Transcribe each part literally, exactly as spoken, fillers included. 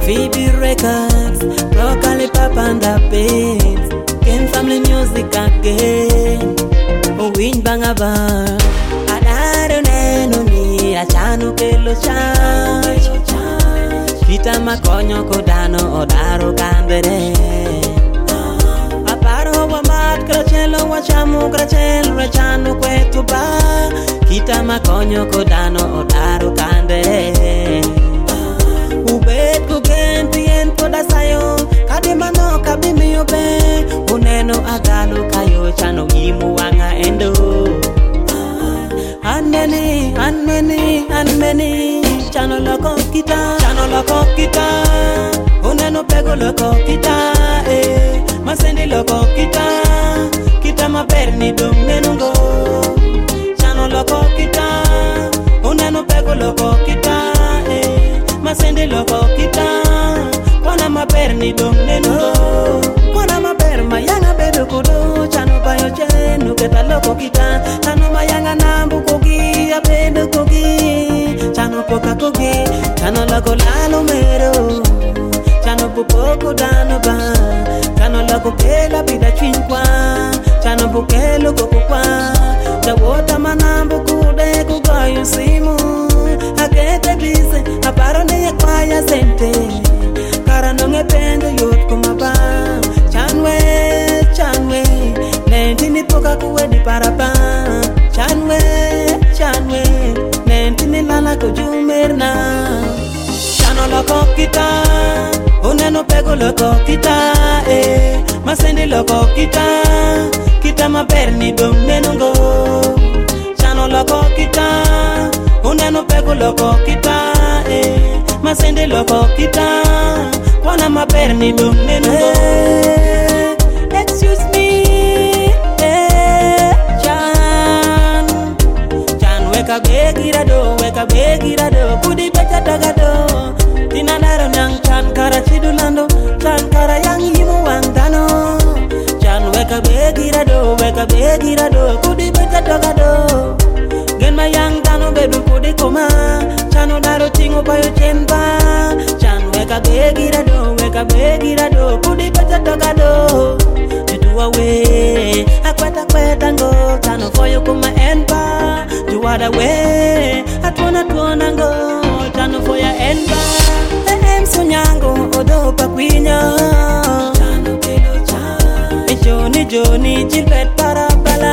Phoebe Records, locally papa and the beats. Ken family music again. Oh, win bangaba. Adaro neno ni achanu kelo charge. Kita makonyo kodano odaro kandere. Aparo wa mat krachelo wa chamu krachelo rachanu kwetu ba. Kita makonyo kodano odaro kandere. Ubet kugen tien poda sayo kadimano kabimi obe uneno agalo kayo chano imu wanga endo anmeni anmeni anmeni chano loko kita chano loko kita uneno pego loko kita eh masendi loko kita kita maberni dum nenungo chano loko kita uneno pego loko kita eh masende loko kita wana maberni dong neno wana maber mayanga bedo kudo chano bayo chenu keta loko kita chano mayanga nambu kogi abedo kogi chano poka kogi chano loko lalo mero chano pupoko dano ba chano loko kela bida chinkwa chano pukelo kokokwa chawota manambu kude kugayo simu agete bise aparo ne yakwaya sente karano ngependo yot kumaba chanwe chanwe nentini poka kuwedi paraba chanwe chanwe nentini lala kujumerna chano loko kita uneno pego loko kita eh masende loko kita kita maberni dom nenungo chano loko kita uneno pego loko kita eh masende loko kita wana maberni dum nenungo excuse me eh chan chan weka begira do weka begira do kudi becha daga do tinanaro nang chan kara chidulando chan kara yang yimu wangdano chan weka begira do weka begira do kudi becha daga do gen mayang dano bedu kudi koma chano daro tingo payo chenba chan weka begira do weka begira do kudi becha daga do jituwa we akweta kweta ngo chano foyo kuma enba juwada we atwana twana ngo chano foya enba em sunyango odo pakwinya chano kelo chan joni joni jilbet parabala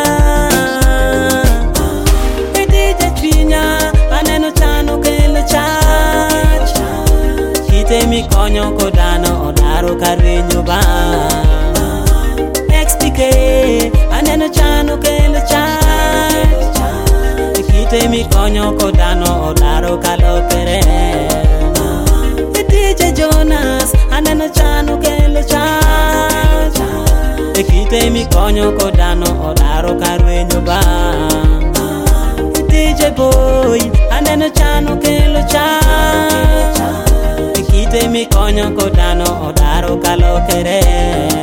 edije chwinya aneno chano kelo chan kite mi konyo kodano odaro karinyo ba X T K aneno chano kelo chan kite mi konyo kodano odaro kalokere D J Jonas aneno chano kelo chan kite mi konyo kodano odaro karinyo ba D J Boy aneno chano kelo chan kite mi konyo kodano odaro kalokere